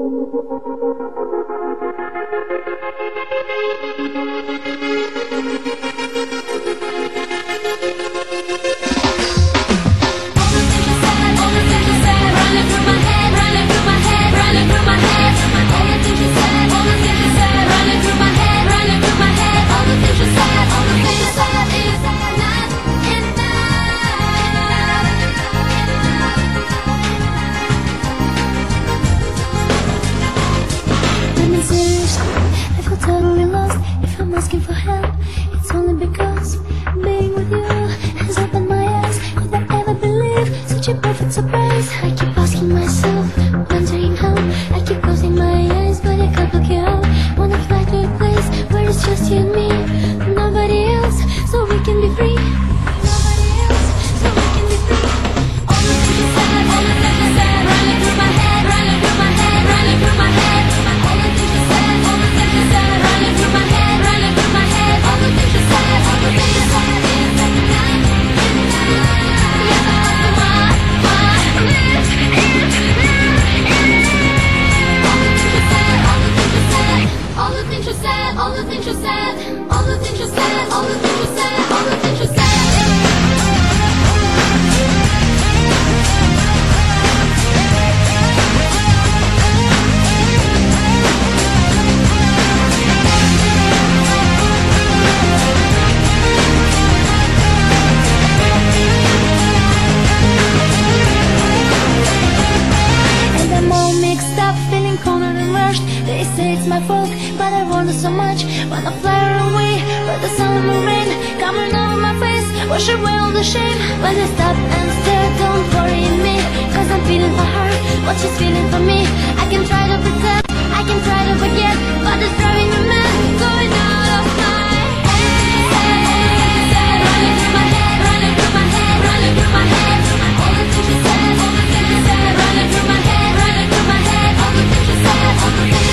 Asking for help, it's only because being with you has opened my eyes. Could I ever believe such a perfect surprise? I keep asking myself, wondering how. I keep closing my eyes, but I can't look you out. Wanna fly to a place where it's just you and me, nobody else, so we can be free. Nobody else, so we can be free. All the things you said, all the things you said, running through my head, running through my head, running through my head. All the things you said, all the things you said, running through my head. All the things you said, all the things you said, is that night, yes, I lost my lips, all the things you said, all the things you said, all the things you said, all the things you said, all the things you said, all the things you said. They say it's my fault, but I want it so much. Wanna fly away, but the summer rain coming over my face, wash away all the shame. When I stop and stare, don't worry me, cause I'm feeling for her what she's feeling for me. I can try to pretend, I can try to forget, but it's driving me mad, going out of my head. Running through my head, running through my head, running through my head. All the things you said, all the things you said, running through my head, running through my head. All the things you said, all the things you said.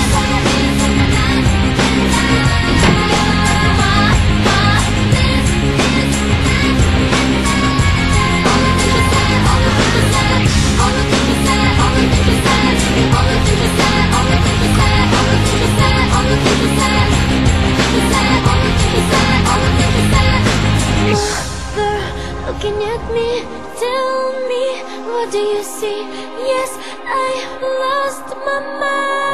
Looking at me, tell me, what do you see? Yes, I lost my mind.